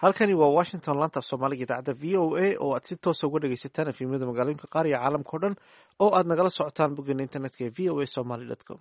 halkani waa washington laanta af soomaaliga idaacadda v o a oo aad si toosa uga dhegaysataan efemyada magaalooyinka qaar iyo caalamka o dhan oo aad nagala socotaan boggeena internetka ee v o a somaly com.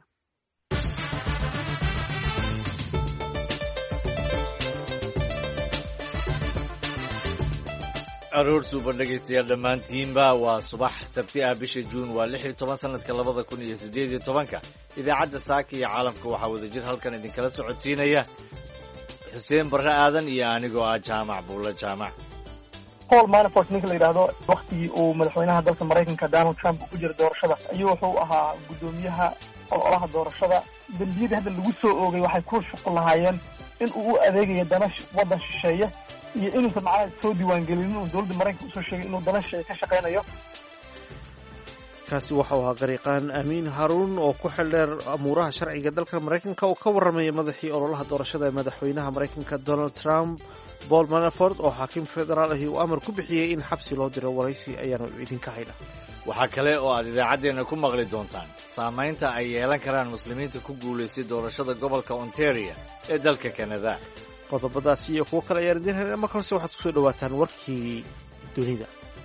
aroor suuban dhegaystayaal dhammaantiinba waa subax sabti ah bisha juun waa 16 sanadka 2018 idaacadda saaka iyo caalamka waxaa wadajir halkan idinkala socodsiinaya xuseen barre aadan iyo anigoo ah jaamac buulla jaamac. Paul Manafort ninka la yidhaahdo waktigii uu madaxweynaha dalka Maraykanka Donald Trump ku jira doorashada ayuu wuxuu ahaa guddoomiyaha ololaha doorashada. dembiyada hadda lagu soo oogay waxay ku shuqul lahaayeen in uu u adeegayo dana waddan shisheeye iyo inuusan macnaha soo diiwaangelin inuu dowladda Maraykanka usoo sheegay inuu dana shisheeye ka shaqaynayo. kaasi waxau ahaa gariiqaan amiin haruun oo ku xildheer amuuraha sharciga dalka maraykanka oo ka warramaya madaxii ololaha doorashada ee madaxweynaha maraykanka Donald Trump Paul Manafort oo xaakim federaal ahi uu amar ku bixiyey in xabsi loo diro. waraysi ayaanu idinka haynaa. waxaa kale oo aad idaacaddeenna ku maqli doontaan saamaynta ay yeelan karaan muslimiinta ku guulaystay doorashada gobolka Ontario ee dalka Canada. qodobadaasi iyo kuwo kale ayaan idiin haynaa. marka horse waxaad kusoo dhawaataan warkii dunida.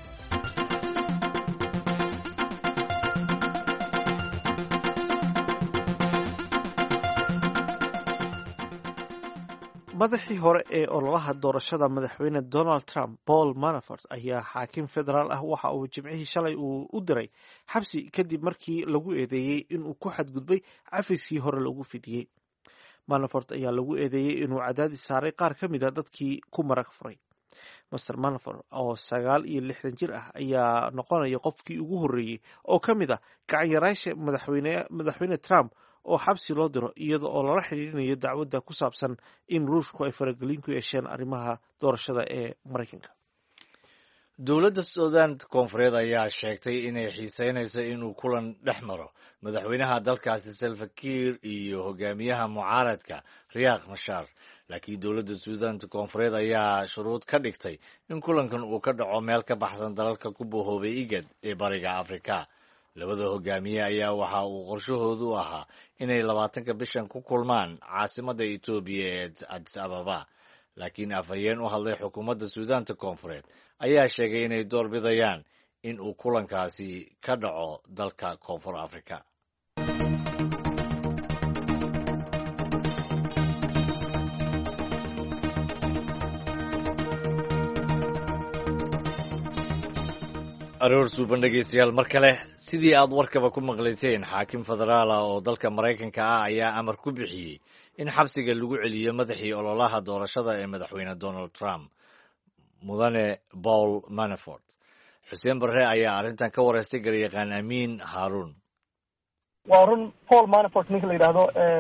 madaxii hore ee ololaha doorashada madaxweyne Donald Trump Paul Manafort ayaa xaakim federaal ah waxa uu jimcihii shalay uu u diray xabsi kadib markii lagu eedeeyey inuu ku xadgudbay cafiskii hore lagu fidiyey. Manafort ayaa lagu eedeeyey inuu cadaadis saaray qaar ka mid a dadkii ku marag furay. Mr Manafort oo 69 jir ah ayaa noqonaya qofkii ugu horreeyey oo ka mid ah gacan-yaraasha madaxweyne Trump oo xabsi loo diro iyada oo lala xidhiirinayo dacwadda ku saabsan in ruushku ay faragelin ku yeesheen arrimaha doorashada ee Maraykanka. dowladda Suudaan koonfureed ayaa sheegtay inay xiiseynayso inuu kulan dhex maro madaxweynaha dalkaasi Salva Kiir iyo hogaamiyaha mucaaradka Riek Machar, laakiin dowladda Suudaan koonfureed ayaa shuruud ka dhigtay in kulankan uu ka dhaco meel ka baxsan dalalka ku bohoobay IGAD ee bariga Afrika. labada hogaamiye ayaa waxa uu qorshahoodu ahaa inay 20 bishan ku kulmaan caasimadda Itoobiya ee Addis Ababa, laakiin afhayeen u hadlay xukuumadda Suudaanta koonfureed ayaa sheegay inay door bidayaan in uu kulankaasi ka dhaco dalka Koonfur Afrika. aroor suuban dhegaystayaal mar kale sidii aad warkaba ku maqlayseen xaakim federaal ah oo dalka Maraykanka ah ayaa amar ku bixiyey in xabsiga lagu celiyo madaxii ololaha doorashada ee madaxweyne Donald Trump mudane Paul Manafort. xuseen barre ayaa arrintan ka wareystay garyaqaan amiin haruun. waa run Paul Manafort ninka la yidhaahdo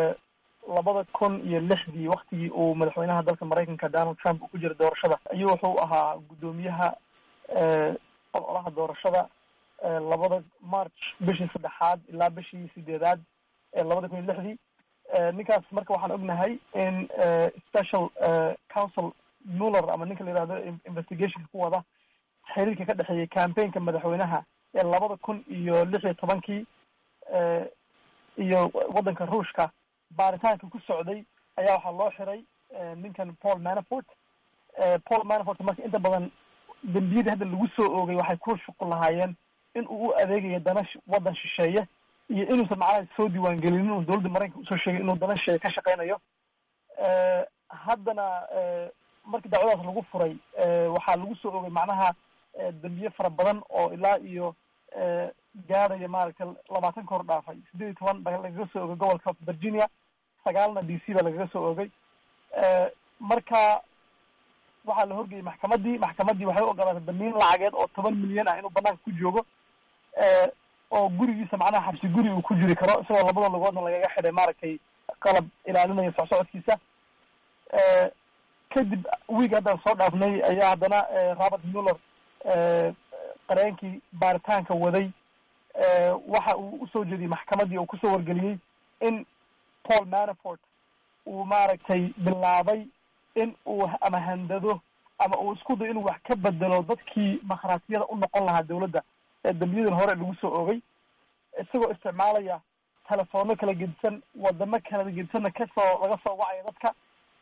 2006 waktigii uu madaxweynaha dalka Maraykanka Donald Trump ku jira doorashada ayuu wuxuu ahaa guddoomiyaha ololaha doorashada 2 March bishii 3 ilaa bishii 8 ee 2006. ninkaas marka waxaan ognahay in special counsel Mueller ama ninka la yidhaahdo investigationka ku wada xiriirka ka dhexeeyay campaignka madaxweynaha ee 2016 iyo waddanka Ruushka baaritaanka ku socday ayaa waxaa loo xiray ninkan Paul Manafort. Paul Manafort marka inta badan dembiyada hadda lagu soo oogay waxay ku shuqul lahaayeen in uu u adeegayo dana waddan shisheeye iyo inuusan macnaha soo diiwaangelin inuu dowladda Maraykanka usoo sheegay inuu dana shisheeye ka shaqaynayo. haddana markii dacwadaas lagu furay waxaa lagu soo oogay macnaha dembiye fara badan oo ilaa iyo gaadhaya maaragtay 20 kor dhaafay. 18 baa lagaga soo oogay gobolka Virginia, 9 DC baa lagaga soo oogay. marka waxaa la horgeeyay maxkamaddii waxay u ogolaatay damiin lacageed oo 10 milyan ah inuu banaanka ku joogo oo gurigiisa macnaha xabsi guri uu ku jiri karo isagoo labada lugoodna lagaga xidhay maaragtay qalab ilaalinaya socodkiisa. kadib wiig haddaan soo dhaafnay ayaa haddana Robert Mueller qareenkii baaritaanka waday waxa uu usoo jeediyey maxkamaddii oo kusoo wargeliyey in Paul Manafort uu maaragtay bilaabay in uu ama handado ama uu isku dayo inuu wax ka bedelo dadkii makhaatiyada u noqon lahaa dowladda ee dambiyadan hore lagu soo oogay, isagoo isticmaalaya telefoonno kala gedisan, wadamo kala gedisanna laga soo wacaya dadka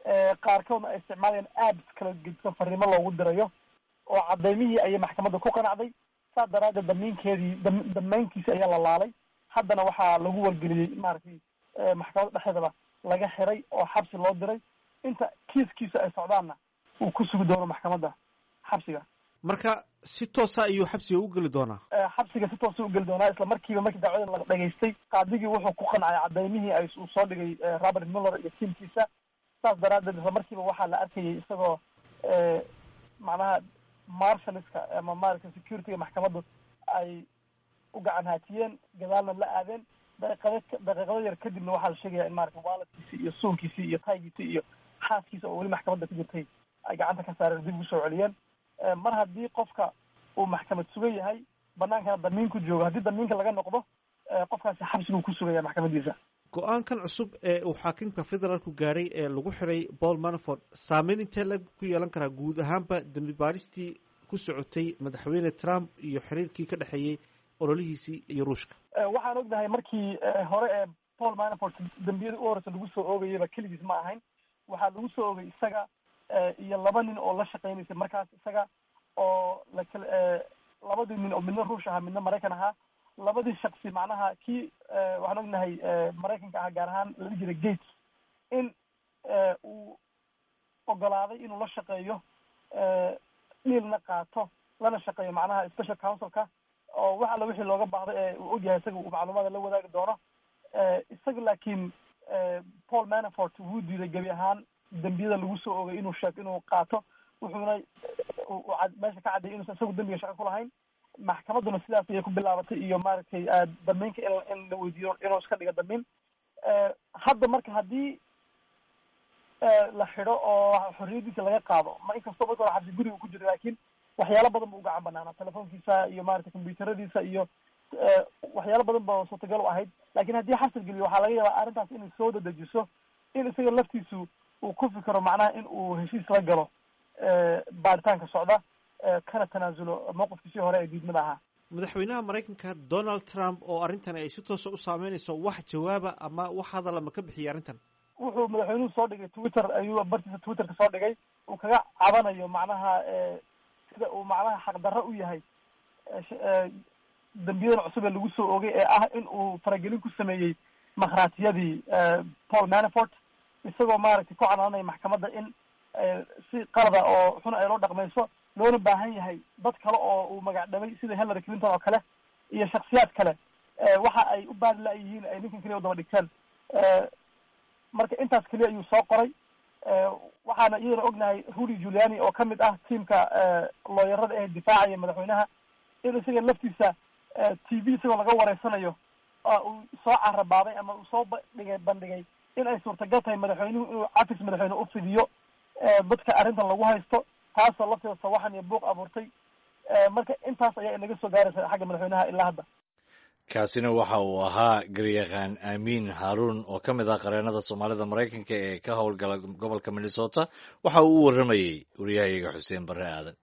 qaarkoodna ay isticmaalayaan apps kala gedisan fariimo loogu dirayo oo cadeymihii ayay maxkamadda ku qanacday. saas daraadeed damaynkiisi ayaa la laalay. haddana waxaa lagu wargeliyey maaragtay maxkamadda dhexdeedaba laga xiray oo xabsi loo diray. inta kiiskiisa ay socdaanna uu ku sugi doono maxkamadda xabsiga. marka si toosa ayuu xabsiga u geli doonaa? xabsiga si toosa u geli doonaa. isla markiiba markii dacwadan la dhageystay qaadigii wuxuu ku qancay cadeymihii uu soo dhigay Robert Mueller iyo tiimkiisa. saas daraadeed isla markiiba waxaa la arkayay isagoo macnaha marshaliska ama maaragtay securityga maxkamaddu ay u gacan haatiyeen, gadaalna la aadeen. daqiiqado yar kadibna waxaa la sheegaya in maaragtay waaladkiisi iyo suunkiisii iyo taygiisii iyo xaaskiisa oo weli maxkamadda ku jirtay ay gacanta ka saareen, dib ugu soo celiyeen. mar haddii qofka uu maxkamad sugan yahay, banaankana damiinku joogo, haddii damiinka laga noqdo qofkaasi xabsiguu ku sugaya maxkamadiisa. go-aankan cusub ee uu xaakimka federaalku gaadhay ee lagu xiray Paul Manafort saameyn intee lag ku yeelan karaa guud ahaanba dambi baaristii ku socotay madaxweyne Trump iyo xiriirkii ka dhexeeyey ololihiisii iyo Ruushka? waxaan ognahay markii hore ee Paul Manafort dambiyada u horeysa lagu soo oogayaba keligiis ma ahayn. waxaa lagu soo oogay isaga iyo 2 nin oo la shaqeynaysay markaas isaga oo labadii nin oo midna Ruush ahaa midna Maraykan ahaa. labadii shaksi macnaha kii waxaan ognahay Maraykanka ahaa gaar ahaan la jiray Gates in uu ogolaaday inuu la shaqeeyo dhiilna qaato lana shaqeeyo macnaha special counselka oo wax alla wixii looga baahday ee uu ogyahay isaga uu macluumaada la wadaagi doono. isaga laakiin Paul Manafort wuu diiday gebi ahaan dambiyada lagu soo oogay inuu sheeg inuu qaato. wuxuuna meesha ka cadday inuusan isagu dambiga shaqo ku lahayn. maxkamadduna sidaas ayay ku bilaabatay iyo maaragtay damiinka in la weydiiyo inuu iska dhigo damiin. hadda marka haddii la xidho oo xorriyadiisa laga qaado, ma inkastoo marka hore xabsi guriga ku jiro, laakiin waxyaalo badan ba u gacan banaana telefoonkiisa iyo maaragtay combyuutaradiisa iyo waxyaalo badan ba suurtagal u ahayd. laakiin haddii xabsi geliyo waxaa laga yaabaa arrintaas inay soo dedejiso in isaga laftiisu uu ku fikiro macnaha in uu heshiis la galo baaritaanka socda kana tanaasulo mowqifkiisii hore ee diidmada ahaa. madaxweynaha Maraykanka Donald Trump oo arrintan ay si toos u saameynayso wax jawaaba ama wax hadal ma ka bixiyay arrintan? wuxuu madaxweynuhu soo dhigay Twitter, ayuu bartiisa Twitterka soo dhigay uu kaga cabanayo macnaha sida uu macnaha xaqdarro u yahay dambiyadan cusub ee lagu soo oogay ee ah in uu faragelin ku sameeyey makhraatiyadii Paul Manafort, isagoo maaragtay ku canaanaya maxkamadda in si qalada oo xun ay loo dhaqmayso, loona baahan yahay dad kale oo uu magac dhabay sida Hillary Clinton oo kale iyo shakhsiyaad kale waxa ay u baadi laayihiin ay ninkan keliya u daba dhigteen. marka intaas keliya ayuu soo qoray. waxaana iyadana ognahay Rudy Giuliani oo kamid ah tiimka looyarada ee difaacaya madaxweynaha in isaga laftiisa TV isagoo laga wareysanayo uu soo carabaabay ama uu soo bandhigay in ay suurtagal tahay madaxweynuhu inuu cafis madaxweyne u fidiyo dadka arrintan lagu haysto, taasoo lafteeda sawaxan iyo buuq abuurtay. marka intaas ayaa inaga soo gaaraysa xagga madaxweynaha ilaa hadda. kaasina waxa uu ahaa garyaqaan Amiin Haruun oo ka mid ah qareenada Soomaalida Maraykanka ee ka howlgala gobolka Minnesota. waxa uu u waramayay wariyahayaga Xuseen Barre Aadan.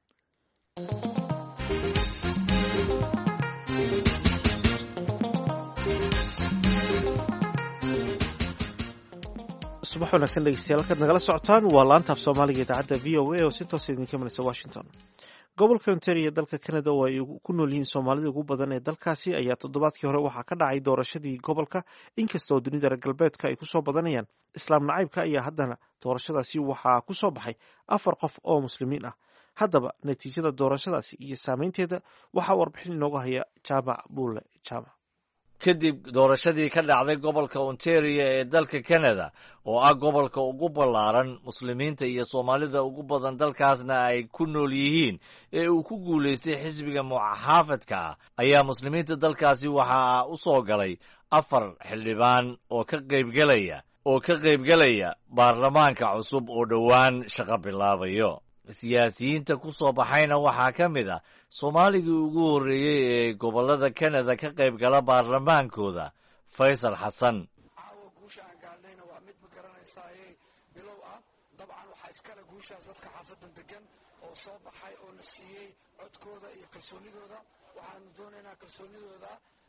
subax wanaagsan dhegeystayaal, halkaad nagala socotaan waa laanta af Soomaaliga idaacadda VOA oo si toos idinka imanaysa Washington. gobolka Ontario dalka Canada oo ay ku nool yihiin Soomaalida ugu badan ee dalkaasi ayaa toddobaadkii hore waxaa ka dhacay doorashadii gobolka. inkastoo dunida reer galbeedka ay kusoo badanayaan islaam nacaybka ayaa haddana doorashadaasi waxaa ku soo baxay 4 qof oo muslimiin ah. haddaba natiijada doorashadaasi iyo saameynteeda waxaa warbixin inooga haya Jaamac Buule Jaamac. kadib doorashadii ka dhacday gobolka Ontario ee dalka Canada oo ah gobolka ugu ballaaran muslimiinta iyo Soomaalida ugu badan dalkaasna ay ku nool yihiin ee uu ku guuleystay xisbiga muxaafadka ah, ayaa muslimiinta dalkaasi waxaa u soo galay 4 xildhibaan oo ka qaybgalaya baarlamaanka cusub oo dhowaan shaqo bilaabayo. siyaasiyiinta ku soo baxayna waxaa ka mid ah Soomaaligii ugu horreeyey ee gobollada Canada ka qayb gala baarlamaankooda, Faysal Xasan. caawa guusha aan gaadhnayna waa mid ma garanaysaaye bilow ah. dabcan waxaa iskale guushaas dadka xaafadan degan oo soo baxay oo na siiyey codkooda iyo kalsoonidooda. waxaanu doonaynaa kalsoonidooda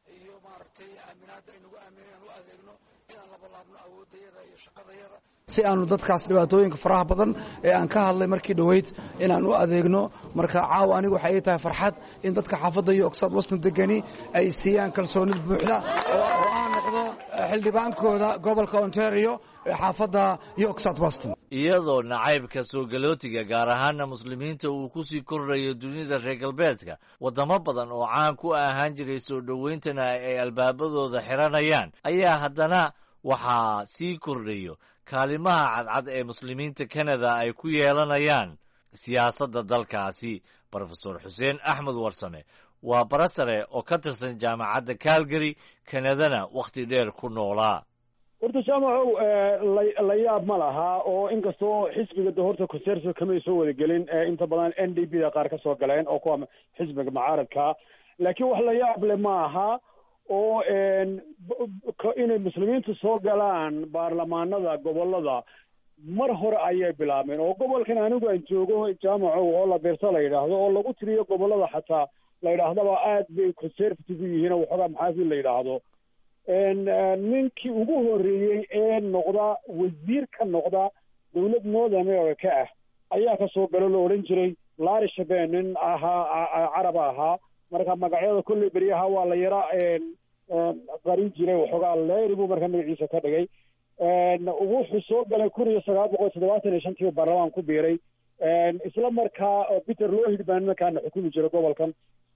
iyo maaragtay aaminaadda ay nagu aaminayaan u adeegno inaan labalaabno awooddayada iyo shaqadayada si aanu dadkaas dhibaatooyinka faraha badan ee aan ka hadlay markii dhoweyd inaan u adeegno. marka caawa anigu waxay ii tahay farxad in dadka xaafadda iyo Oxford Weston degani ay siiyaan kalsoonid buuxda oo aan noqdo xildhibaankooda gobolka Ontario ee xaafadda iyo Oxford Weston. iyadoo nacaybka soo galootiga gaar ahaana muslimiinta uu ku sii kordhayo dunida reer galbeedka waddamo badan oo caan ku ahaan jiray soo dhowayntana ay albaabadooda xiranayaan ayaa haddana waxaa sii kordhayo kaalimaha cadcad ee muslimiinta Canada ay ku yeelanayaan siyaasadda dalkaasi. Profesor Xuseen Axmed Warsame waa barasare oo ka tirsan jaamacadda Calgary Canadana wakhti dheer ku noolaa. horta jaamacow la yaab ma laha oo inkastoo xisbiga de horta conservative kamay soo wada gelin inta badan NDP da qaar ka soo galeen oo kuwa xisbiga mucaaradka, laakiin wax la yaab leh ma aha oo inay muslimiintu soo galaan baarlamaanada gobolada mar hore ayay bilaabeen. oo gobolkan anigu aan joogo jaamacow oo la beerta la yidhaahdo oo lagu tiriyo gobolada xataa la yidhaahdaba aad bay conservative u yihiin oo waxoogaa maxaafid la yidhaahdo. ninkii ugu horreeyey ee noqda wasiir ka noqda dawlad North America ah ayaa ka soo galo la odhan jiray Larry Shabane, nin ahaa carab ahaa. marka magacyada kolley beryaha waa la yara qarin jiray waxoogaa Larry buu marka magaciisa ka dhigay. wuxuu soo galay 1975 baarlamaan ku biiray. isla markaa Peter Lougheed baan markaana xukumi jiray gobolkan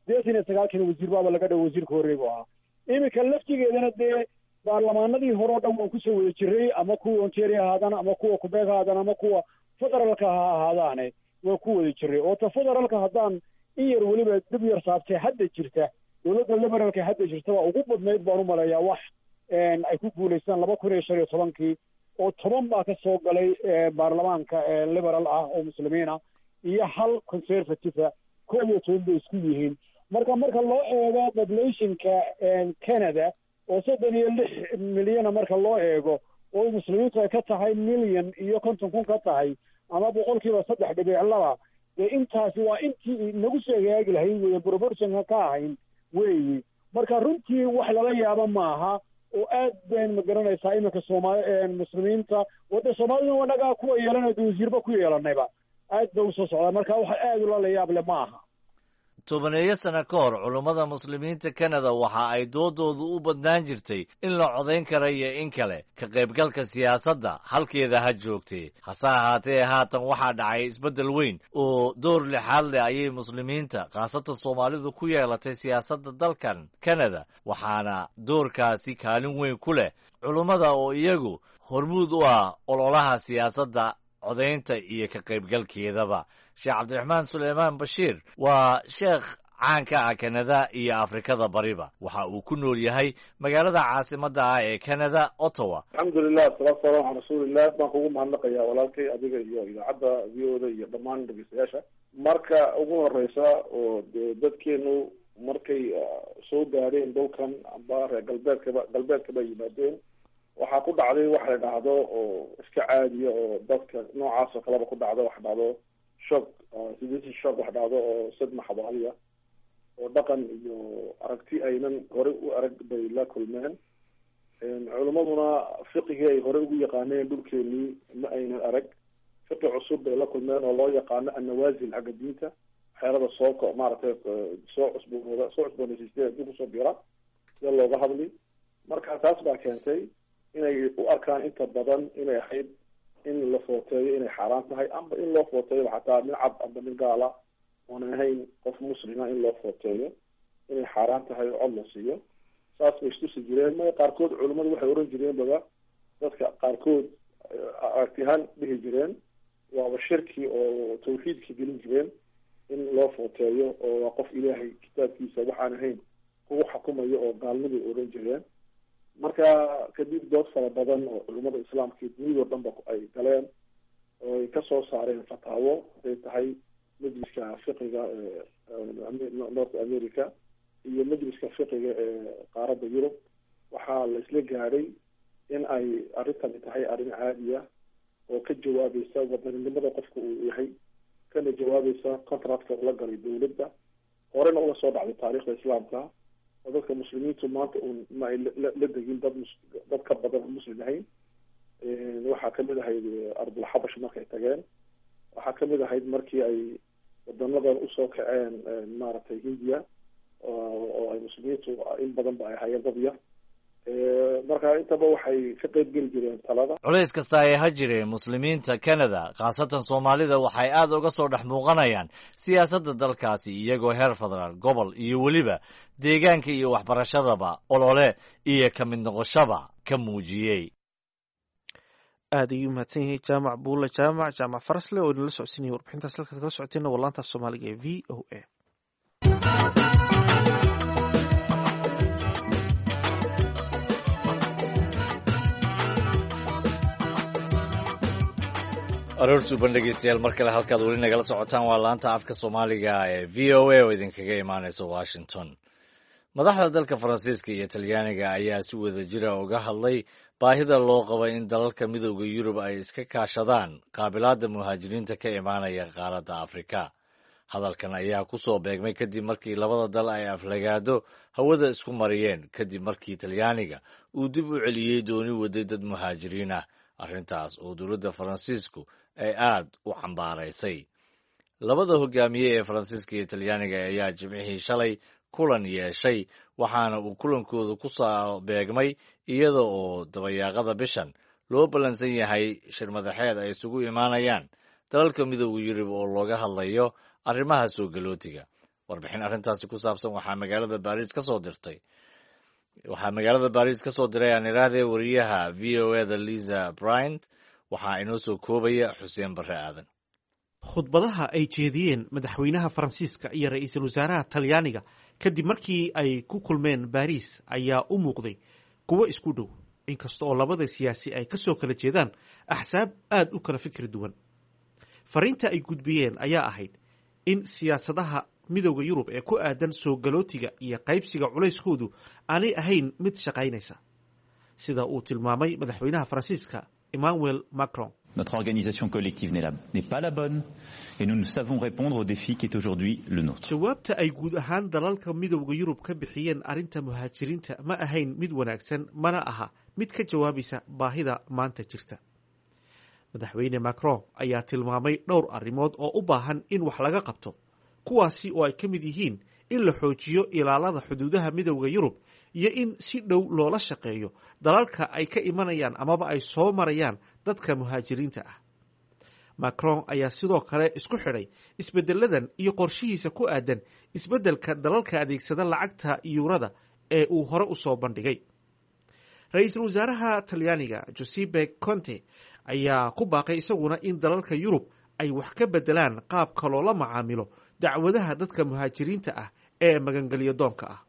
89 wasiir baaba laga dhaw wasiirka horreey buu ahaa. iminka laftigeedana dee baarlamaanadii hore oo dhan waan kusoo wada jiray, ama kuwa Ontario ahaadaan ama kuwa Quebec ahaadaan ama kuwa federaalka ha ahaadaane waan ku wada jiray. oo ta federaalka haddaan in yar weliba dib yar saabtay hadda jirta dowladda liberaalka hadda jirta waa ugu badnayd baan u maleeyaa wax ay ku guulaystaan 2015 oo 10 baa ka soo galay baarlamaanka liberal ah oo muslimiin ah iyo hal conservative 12 bay isku yihiin. marka loo eego populationka Canada oo 36 milyan marka loo eego oo muslimiintu ay ka tahay milyan iyo 50 ka tahay ama 3.2 dee intaasi waa intii nagu soo hagaagi lahayd weeye proportionka ka ahayn weeye. marka runtii wax lala yaabo maaha oo aad baan ma garanaysaa iminka muslimiinta wadda Soomaalida wanaga kuwa yeelanay wasiirba ku yeelanayba aad bay u soo socdaa. marka wax aad lala yaab leh maaha. 10 sano ka hor culummada muslimiinta Canada waxa ay doodoodu u badnaan jirtay in la codayn karo iyo in kale ka qaybgalka siyaasadda halkeeda ha joogtay. hase ahaatee haatan waxaa dhacay isbeddel weyn oo door lixaad leh ayay muslimiinta khaasatan Soomaalidu ku yeelatay siyaasadda dalkan Canada, waxaana doorkaasi kaalin weyn ku leh culummada oo iyagu hormuud u ah ololaha siyaasadda codaynta iyo ka qaybgalkeedaba. Sheekh Cabdiraxmaan Suleymaan Bashiir waa sheekh caan ka ah Canada iyo Afrikada bariba. waxa uu ku nool yahay magaalada caasimadda ah ee Canada, Ottawa. alxamdulilah salaatu wasalaamu calaa rasuulillah. baan kugu mahadnaqayaa walaalkay adiga iyo idaacadda VO-da iyo dhammaan dhegeystayaasha. marka ugu horeysa oo dadkeenu markay soo gaadheen dhulkan amba reer galbeedkaba yimaadeen waxaa ku dhacday wax la dhahdo oo iska caadiya oo dadka noocaas oo kaleba ku dhacdo wax dhahdo shock shock wax dhahdo oo sadma xabaaliya oo dhaqan iyo aragti aynan hore u arag bay la kulmeen. culimaduna fiqigii ay hore ugu yaqaaneen dhulkeenii ma aynan arag. fiqi cusub bay la kulmeen oo loo yaqaano annawaasil xagga diinta, waxyaalada soo maaragtay soo cusboonaysiistay adduunka soo bira sida looga hadli. marka taas baa keentay inay u arkaan inta badan inay ahayd in la footeeyo inay xaaraan tahay, amba in loo footeeyo xataa nin cad amba nin gaala oonan ahayn qof muslima in loo footeeyo inay xaaraan tahay oo cod la siiyo. saas bay istusi jireen. ma qaarkood culimmadu waxay oran jireen baba dadka qaarkood aragtiyahaan dhihi jireen waaba shirki oo tawxiidka gelin jireen in loo footeeyo oo waa qof ilaahay kitaabkiisa waxaan ahayn kugu xukumayo oo gaalniday oran jireen. marka kadib dood fara badan oo culimmada islaamka dunidao dhanba ay galeen oo ay kasoo saareen fataawo haday tahay majliska fiqiga North America iyo majliska fiqiga ee qaaradda Yurub. waxaa la isla gaadhay in ay arrintani tahay arrin caadiya oo ka jawaabaysa wadaninimada qofka uu yahay, kana jawaabaysa contractka ula galay dawladda horena ula soo dhacday taariikhda islaamka oo dadka muslimiintu maanta un ma ay la degin dad ka badan oo muslim ahayn. waxaa kamid ahayd ardul xabash markay tageen, waxaa kamid ahayd markii ay wadanadan usoo kaceen maaragtay hindiya oo ay muslimiintu in badan ba ay hayeen dad yar. marka intaba waxay ka qayb geli jireen talada. culays kasta ay ha jireen muslimiinta Canada khaasatan Soomaalida waxay aad uga soo dhex muuqanayaan siyaasadda dalkaasi iyagoo heer federaal, gobol iyo weliba deegaanka iyo waxbarashadaba olole iyo ka mid noqoshaba ka muujiyey. aad ayuu mahadsan yahay jaamac buule jaamac farasle oo inala socodsiinaya warbixintaas halkaad kala socoteena waa laanta af soomaaliga ee v o a. aroortu bandhegeystayaal mar kale halkaad weli nagala socotaan waa laanta afka soomaaliga ee v o a oo idinkaga imaaneysa Washington. madaxda dalka Faransiiska iyo Talyaaniga ayaa si wada jira uga hadlay baahida loo qabo in dalalka midowda Yurub ay iska kaashadaan qaabilaadda muhaajiriinta ka imaanaya qaaradda Afrika. hadalkan ayaa ku soo beegmay kadib markii labada dal ay aflagaado hawada isku mariyeen kadib markii Talyaaniga uu dib u celiyey dooni waday dad muhaajiriin ah, arrintaas oo dowladda Faransiisku ay aad u cambaaraysay. labada hogaamiye ee Faransiiska iyo Talyaaniga ayaa jimcihii shalay kulan yeeshay, waxaana uu kulankooda ku soo beegmay iyada oo dabayaaqada bishan loo ballansan yahay shir madaxeed ay isugu imaanayaan dalalka midowda Yurub oo looga hadlayo arrimaha soo galootiga. warbixin arrintaasi ku saabsan waxaa magaalada Paris ka soo diray aan iraahday wariyaha v o a da Lisa Bryant. waxaa inoo soo koobaya Xuseen Barre Aadan. khudbadaha ay jeediyeen madaxweynaha Faransiiska iyo ra'iisul wasaaraha Talyaaniga kadib markii ay ku kulmeen Paris ayaa u muuqday kuwo isku dhow, inkasta oo labada siyaasi ay ka soo kala jeedaan axsaab aad u kala fikir duwan. fariinta ay gudbiyeen ayaa ahayd in siyaasadaha midowda Yurub ee ku aadan soo galootiga iyo qaybsiga culayskoodu aanay ahayn mid shaqaynaysa, sida uu tilmaamay madaxweynaha Faransiiska Emmanuel Macron. Notre organisation collective n'est pas la bonne et nous savons répondre au défi qui est aujourd'hui le nôtre. jawaabta ay guud ahaan dalalka midowda Yurub ka bixiyeen arrinta muhaajiriinta ma ahayn mid wanaagsan, mana aha mid ka jawaabaysa baahida maanta jirta. madaxweyne Macron ayaa tilmaamay dhowr arrimood oo u baahan in wax laga qabto, kuwaasi oo ay ka mid yihiin in la xoojiyo ilaalada xuduudaha midowda Yurub iyo in si dhow loola shaqeeyo dalalka ay ka imanayaan amaba ay soo marayaan dadka muhaajiriinta ah. Macron ayaa sidoo kale isku xidhay isbeddeladan iyo qorshihiisa ku aadan isbeddelka dalalka adeegsada lacagta yuurada ee uu hore u soo bandhigay. ra'iisul wasaaraha Talyaaniga Giuseppe Conte ayaa ku baaqay isaguna in dalalka Yurub ay wax ka beddelaan qaabka loola macaamilo dacwadaha dadka muhaajiriinta ah ee magangelyo doonka ah.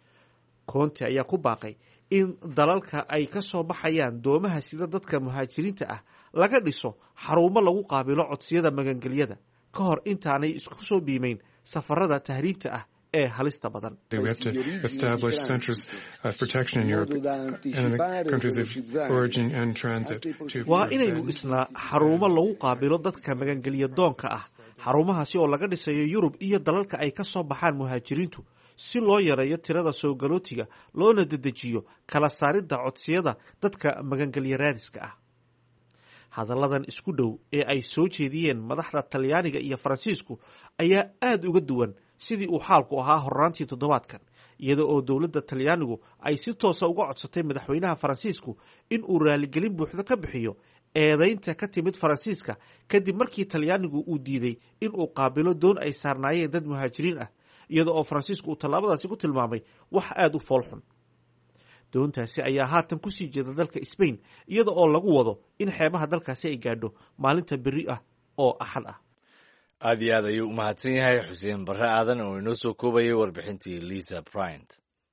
Conte ayaa ku baaqay in dalalka ay ka soo baxayaan doomaha sida dadka muhaajiriinta ah laga dhiso xarumo lagu qaabilo codsiyada magangelyada ka hor intaanay isku soo biimeyn safarada tahriibta ah ee halista badan. We have to establish centers of protection in Europe and the countries of origin and transit. waa inaynu dhisnaa xarumo lagu qaabilo dadka magangelyo doonka ah, xarumahaasi oo laga dhisayo Yurub iyo dalalka ay ka soo baxaan muhaajiriintu si loo yareeyo tirada soo galootiga loona dedejiyo kala saaridda codsiyada dadka magangelyo raadiska ah. hadalladan isku dhow ee ay soo jeediyeen madaxda Talyaaniga iyo Faransiisku ayaa aad uga duwan sidii uu xaalku ahaa horraantii toddobaadkan, iyada oo dowladda Talyaanigu ay si toosa uga codsatay madaxweynaha Faransiisku in uu raaligelin buuxda ka bixiyo eedaynta ka timid Faransiiska kadib markii Talyaanigu uu diiday in uu qaabilo doon ay saarnaayeen dad muhaajiriin ah, iyada oo Faransiisku uu tallaabadaasi ku tilmaamay wax aad u foolxun. doontaasi ayaa haatan ku sii jeeda dalka Spain, iyada oo lagu wado in xeebaha dalkaasi ay gaadho maalinta berri ah oo Axad ah. aad iyo aad ayuu u mahadsan yahay Xuseen Barre Aadan oo inoo soo koobayay warbixintii Lisa Bryant.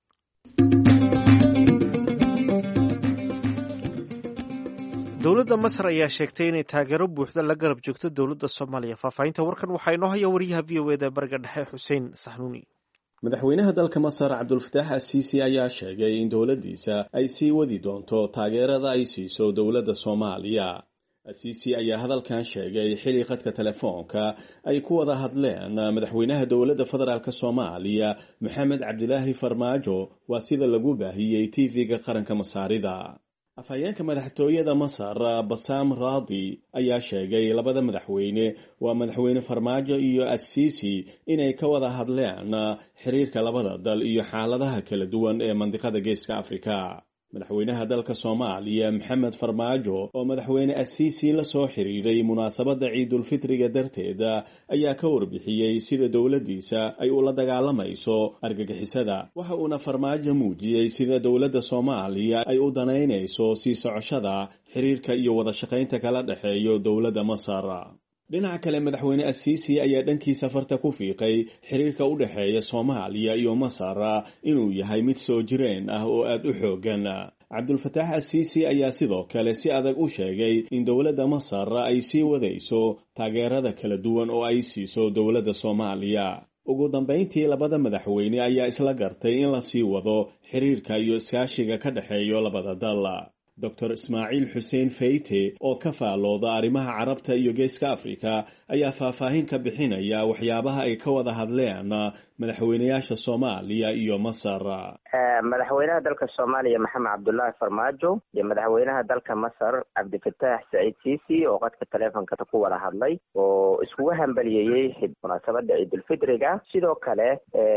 dowladda Masar ayaa sheegtay inay taageero buuxda la garab joogto dowladda Soomaaliya. Faahfaahinta warkan waxaa inoo haya wariyaha v o a da bariga dhexe Xuseen Saxnuuni. madaxweynaha dalka Masar Cabdulfataax Asiisi ayaa sheegay in dowladdiisa ay sii wadi doonto taageerada ay siiso dowladda Soomaaliya. asiisi ayaa hadalkan sheegay xilli khadka telefoonka ay ku wada hadleen madaxweynaha dowladda federaalk soomaaliya maxamed cabdilaahi farmaajo waa sida lagu baahiyey tv-ga qaranka masaarida afhayeenka madaxtooyada masar basaam raadi ayaa sheegay labada madaxweyne waa madaxweyne farmaajo iyo asiisi inay ka wada hadleen xiriirka labada dal iyo xaaladaha kala duwan ee mandiqada geeska afrika madaxweynaha dalka soomaaliya maxamed farmaajo oo madaxweyne asiisi la soo xiriiray munaasabadda ciidulfitriga darteeda ayaa ka warbixiyey sida dowladdiisa ay ula dagaalamayso argagixisada waxa uuna farmaajo muujiyey sida dowladda soomaaliya ay u danaynayso sii socoshada xiriirka iyo wada shaqaynta kala dhexeeyo dowladda masar dhinaca kale madaxweyne asiisi ayaa dhankiisa farta ku fiiqay xiriirka u dhexeeya soomaaliya iyo masar inuu yahay mid soo jireen ah oo aad u xoogan cabdulfataax asiisi ayaa sidoo kale si adag u sheegay in dowladda masar ay sii wadayso taageerada kala duwan oo ay siiso dowladda soomaaliya ugu dambayntii labada madaxweyne ayaa isla gartay in la sii wado xiriirka iyo iskaashiga ka dhexeeyo labada dal dr ismaaciil xuseen feyte oo ka faalooda arrimaha carabta iyo geeska afrika ayaa faahfaahin ka bixinaya waxyaabaha ay ka wada hadleen madaxweynayaasha soomaaliya iyo masar madaxweynaha dalka soomaaliya maxamed cabdullaahi farmaajo iyo madaxweynaha dalka masar cabdifataax saciid siisi oo qadka taleefonka ku wada hadlay oo iskugu hambaliyeeyey munaasabada ciidulfitriga sidoo kale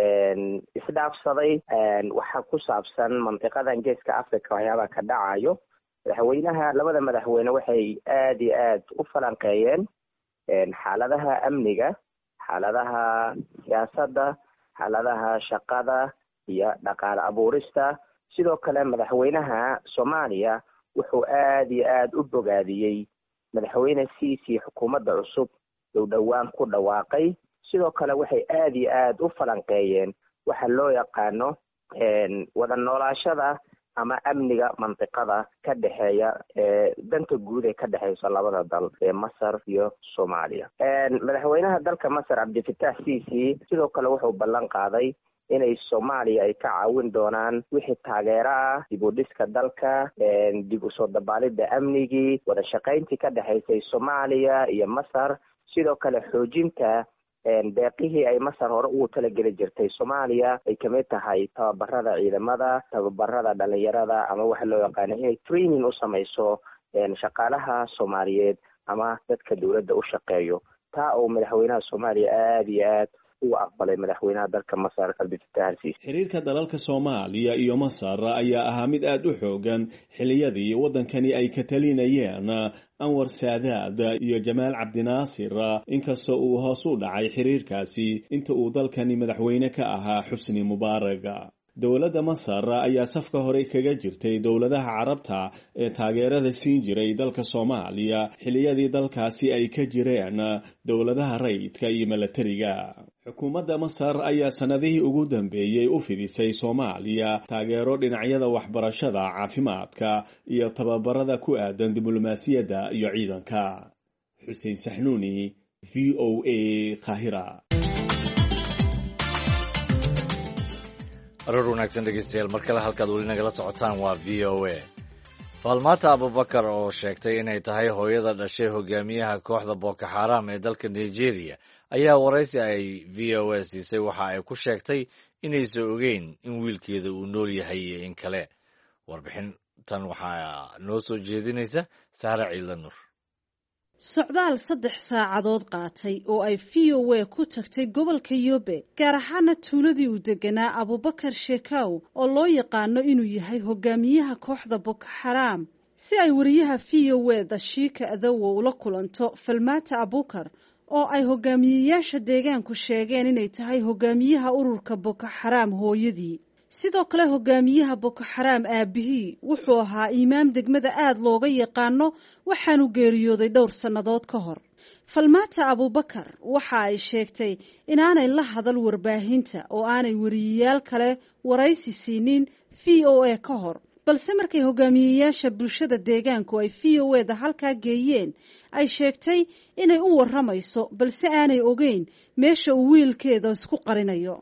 isdhaafsaday waxa ku saabsan mantiqadan geeska africa waxyaabaha ka dhacayo madaxweynaha labada madaxweyne waxay aada iyo aad u falanqeeyeen xaaladaha amniga xaaladaha siyaasadda xaaladaha shaqada iyo dhaqaale abuurista sidoo kale madaxweynaha soomaaliya wuxuu aada iyo aada u bogaadiyey madaxweyne siisi xukuumadda cusub uu dhowaan ku dhawaaqay sidoo kale waxay aada iyo aada u falanqeeyeen waxa loo yaqaano wada noolaashada ama amniga mantiqada ka dhexeeya danta guud ee ka dhexeysa labada dal ee masar iyo soomaaliya madaxweynaha dalka masar cabdifataax siisi sidoo kale wuxuu ballan qaaday inay soomaaliya ay ka caawin doonaan wixii taageero ah dib u dhiska dalka dib usoo dabaalida amnigii wada shaqayntii ka dhexaysay soomaaliya iyo masar sidoo kale xoojinta deeqihii ay masar hore ugu talageli jirtay soomaaliya ay kamid tahay tababarada ciidamada tababarada dhalinyarada ama waxa loo yaqaano inay training u samayso shaqaalaha soomaaliyeed ama dadka dowladda u shaqeeyo taa oo madaxweynaha soomaaliya aada iyo aad ugu aqbalay madaxweynaha dalka masar cabdifataax siisi xiriirka dalalka soomaaliya iyo masar ayaa ahaa mid aada u xoogan xiliyadii waddankani ay ka talinayeen anwar saadaad iyo jamaal cabdinaasir inkastoo uu hoos u dhacay xiriirkaasi inta uu dalkani madaxweyne ka ahaa xusni mubaarak dowladda masar ayaa safka hore kaga jirtay dowladaha carabta ee taageerada siin jiray dalka soomaaliya xiliyadii dalkaasi ay ka jireen dowladaha rayidka iyo milatariga xukuumadda masar ayaa sanadihii ugu dambeeyey u fidisay soomaaliya taageero dhinacyada waxbarashada caafimaadka iyo tababarada ku aadan diblomaasiyadda iyo ciidanka xuseen saxnuuni v o a qaahira aroor wanaagsan dhegeystayaal mar kale halkaad weli nagala socotaan waa v o a faalmaata abubakar oo sheegtay inay tahay hooyada dhashay hogaamiyaha kooxda boko xaram ee dalka nigeria ayaa waraysi ay v o a siisay waxa ay ku sheegtay inaysan ogeyn in wiilkeeda uu nool yahay iyo in kale warbixintan waxaa noo soo jeedinaysa saare ciidla nur socdaal 3 saacadood qaatay oo ay VOA ku tagtay gobolka Yobe gaar ahaan tuuladii uu deganaa Abubakar Shekau oo loo yaqaano inuu yahay hogaamiyaha kooxda Boko Haram si ay wariyaha VOA Dashika Adawo ula kulanto Falmata Abubakar oo ay hogaamiyayaasha deegaanku sheegeen inay tahay hogaamiyaha ururka Boko Haram hooyadii sidoo kale hogaamiyaha Boko Haram aabihii wuxuu ahaa imaam degmada aad looga yaqaano waxaanu geeriyooday dhowr sannadood ka hor Falmata Abubakar waxa ay sheegtay inaanay la hadal warbaahinta oo aanay wariyayaal kale waraysi siinin VOA ka hor balse markay hogaamiyayaasha bulshada deegaanku ay VOA-da halkaa geeyeen ay sheegtay inay u waramayso balse aanay ogeyn meesha uu wiilkeeda isku qarinayo.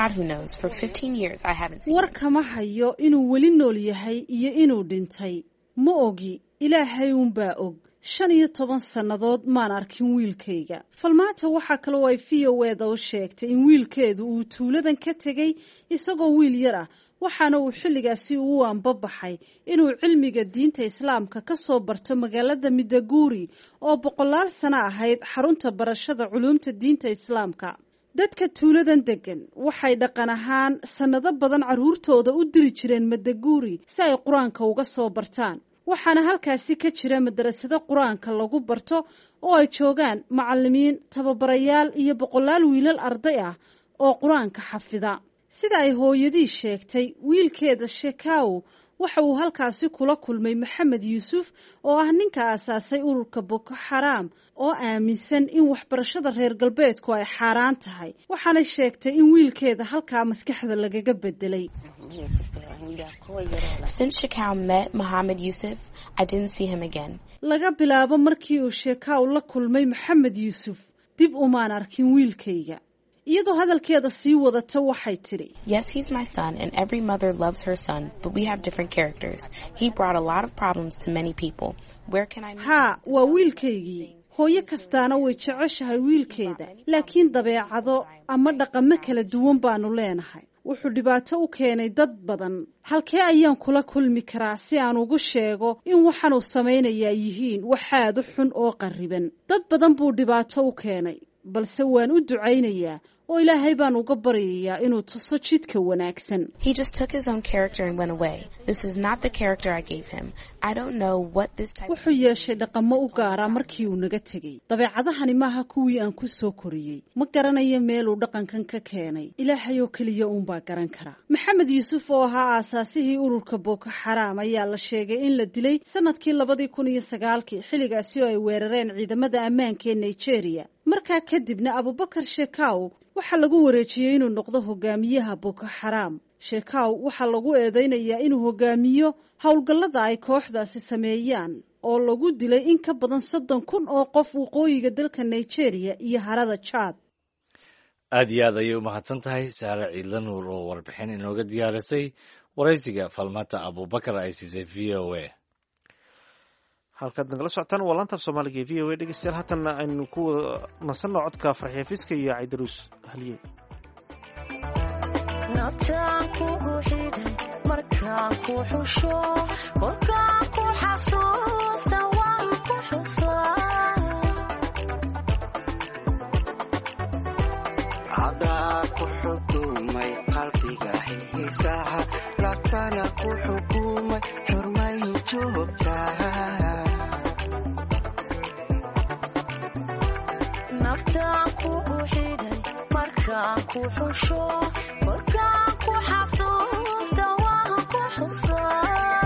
War kama hayo inuu weli nool yahay iyo inuu dhintay ma ogi ilaahay uunbaa og 15 sannadood maan arkin wiilkayga. Falmaajo waxaa kaloo ay VOA u sheegtay in wiilkeedu uu tuuladan ka tegay isagoo wiil yar ah, waxaana uu xilligaasi u anbabaxay inuu cilmiga diinta islaamka ka soo barto magaalada Midaguri oo 100 sano ahayd xarunta barashada culuumta diinta islaamka. dadka tuuladan degan waxay dhaqan ahaan sanado badan caruurtooda u diri jireen Midaguri si ay quraanka uga soo bartaan. waxaana halkaasi ka jira madrasado quraanka lagu barto oo ay joogaan macallimiin, tababarayaal iyo 100 wiilal arday ah oo quraanka xafida. sida ay hooyadii sheegtay, wiilkeeda Shekau waxa uu halkaasi kula kulmay Maxamed Yuusuf oo ah ninka aasaasay ururka Boko Haram oo aaminsan in waxbarashada reer galbeedku ay xaaraan tahay. waxaana sheegtay in wiilkeeda halkaa maskaxda lagaga bedelay. Since Shekau met Mohammed Yusuf, I didn't see him again. laga bilaabo markii uu Shekau la kulmay Maxamed Yuusuf, dib umaan arkin wiilkayga. iyadoo hadalkeeda sii wadata waxay tiri, Yes, he's my son and every mother loves her son, but we have different characters. He brought a lot of problems to many people. Where can I meet haa waa wiilkaygii. hooyo kastaana way jeceshahay wiilkeeda, laakiin dabeecado ama dhaqamo kala duwan baanu leenahay. wuxuu dhibaato u keenay dad badan. halkee ayaan kula kulmi karaa si aan ugu sheego in waxaan uu samaynayaa yihiin waxaad u xun oo qarriban. dad badan buu dhibaato u keenay, balse waan u ducaynayaa oo ilaahay baan uga baryayaa inuu tuso jidka wanaagsan. He just took his own character and went away. This is not the character I gave him. I don't know what this type wuxuu yeeshay dhaqamo u gaara markii uu naga tegay. dabeecadahani maaha kuwii aan ku soo koriyey. ma garanayo meel uu dhaqankan ka keenay. ilaahay oo keliya uunbaa garan kara. Maxamed Yuusuf oo ahaa aasaasihii ururka Boko Haram ayaa la sheegay in la dilay sanadkii 2009 xilligaasi oo ay weerareen ciidamada ammaanka ee Nigeria. markaa kadibna Abubakar Shekau waxaa lagu wareejiyey inuu noqdo hogaamiyaha Boko Haram. Shekau waxaa lagu eedeynayaa inuu hogaamiyo howlgallada ay kooxdaasi sameeyaan oo lagu dilay in ka badan 30,000 oo qof waqooyiga dalka Nigeria iyo harada Chad. aad iyo aad ayay u mahadsan tahay Saare Ciidla Nuur oo warbixin inooga diyaarisay waraysiga Falmata Abubakar ay siisay VOA. halkaad nagala socotaan waa laanta Soomaaliga ee VOA. dhegeystayaal haatan aynu ku nasanno codka Farxiyo Fiska iyo Caydaruus Haliyey. naftaan kugu xidhay markaan ku xusho kolkaan ku xasuusta waan ku xusaa cadaa ku xukumay qalbiga xiisaha laabtana ku xukumay xurmayn joogtaa naftaan kugu xidhay markaan ku xusho kolkaan ku xasuusta waan ku xusaa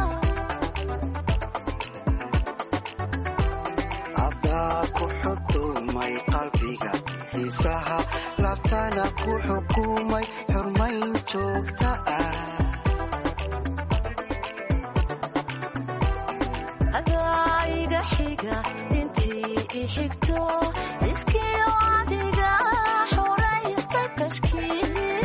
cadaa ku xukumay qalbiga xiisaha laabtana ku xukumay xurmayn joogta ah adaa iga xiga intii i xigto iskiyo adiga xoraysta kashkii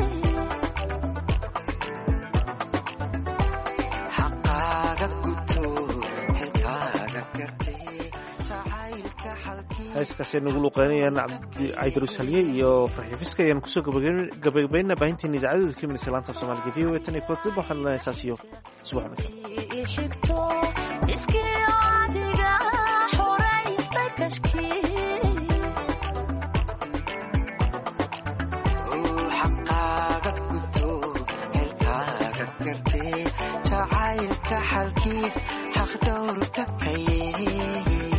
xaqaaga guto xilkaaga gartay jacaylka xalkii heeskaasi nagu luqeynayaan Caydaruus Haliyey iyo Farxiyo Fiska ayaan kusoo gabagabaynaa baahinteena idaacadda ka midaysa laanta Soomaaliga ee VOA. tan iyo kulanti waxaan leenahay saasiyo subax wanaagsan. i xigto iskiyo adiga xoraysta kashkii xaqaaga guto xilkaaga gartay jacaylka xalkiis xaq dhowrka kaye